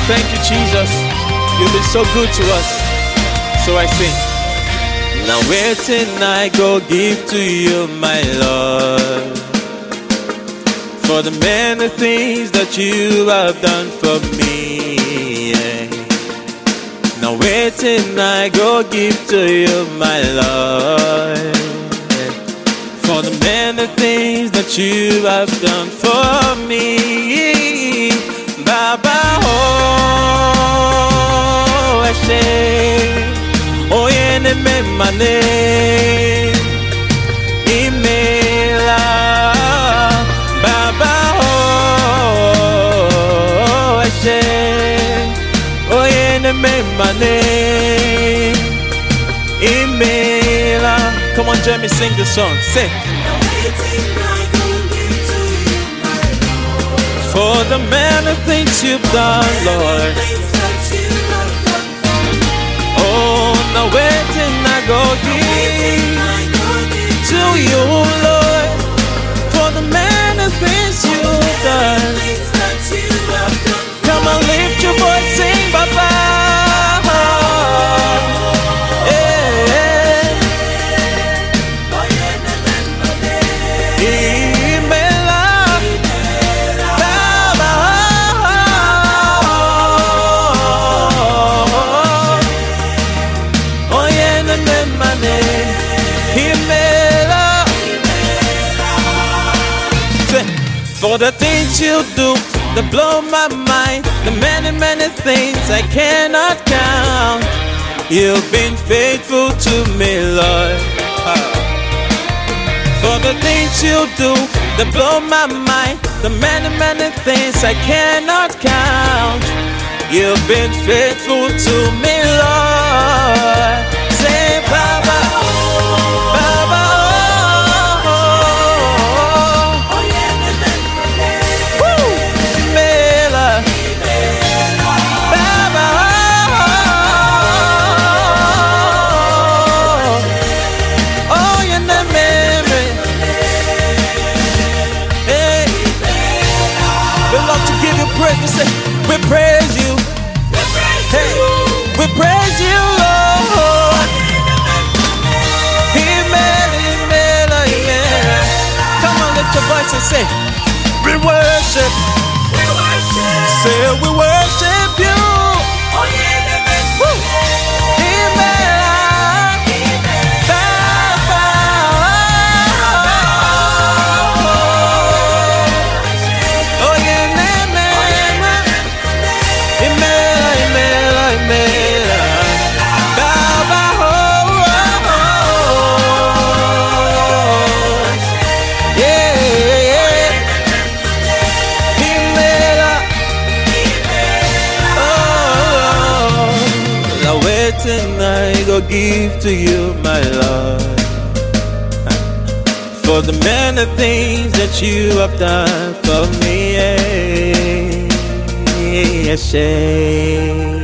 Thank you, Jesus. You've been so good to us. So I sing. Now waiting I go give to you, my Lord, for the many things that you have done for me. Now waiting I go give to you, my Lord, for the many things that you have done for me. Baba, oh, I say, oh, yene me mane, imela. Baba, oh, I say, oh, yene me mane, imela. Come on, Jeremy, sing the song. Say. For the many things you've done, Lord. Oh, now waiting I go give to you, Lord, for the many things you've done. Come on, lift your voice, sing, Baba. For the things you do that blow my mind, the many, many things I cannot count. You've been faithful to me, Lord. For the things you do that blow my mind, the many, many things I cannot count. You've been faithful to me, Lord. Say, Baba, Baba. We praise you. Hey, we praise you, Lord. Amen, amen, amen. Come on, lift your voice and say, we worship. Say, we worship you. Woo. I go give to you, my Lord, for the many things that you have done for me. I say.